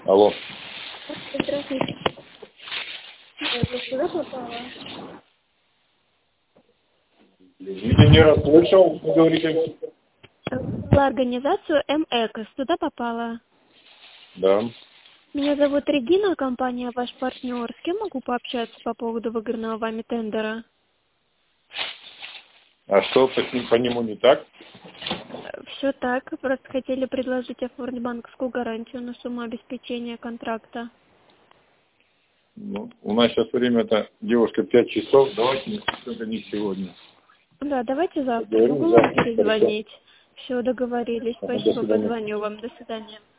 Алло. Здравствуйте. Я сюда попала? Извините, не расслышал, вы говорите. В организацию МЭКОС. Туда попала. Да. Меня зовут Регина, компания «Ваш партнер». С кем могу пообщаться по поводу выигранного вами тендера? А что по нему не так? Все так. Просто хотели предложить оформить банковскую гарантию на сумму обеспечения контракта. Ну, у нас сейчас время-то, девушка, 5 часов. Давайте это не сегодня. Да, давайте завтра. Поговорим Могу вам завтра. перезвонить. Все, договорились. Хорошо. До Спасибо, свидания. позвоню вам. До свидания.